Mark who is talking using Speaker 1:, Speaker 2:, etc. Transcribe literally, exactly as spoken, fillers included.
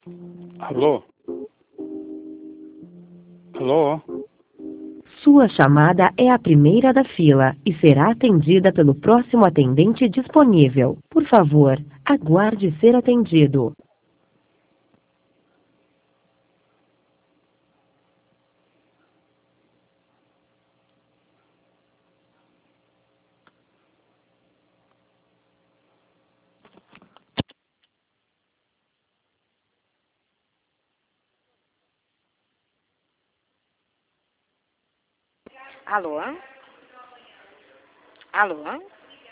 Speaker 1: Alô? Alô?
Speaker 2: Sua chamada é a primeira da fila e será atendida pelo próximo atendente disponível. Por favor, aguarde ser atendido.
Speaker 3: Alô? Alô?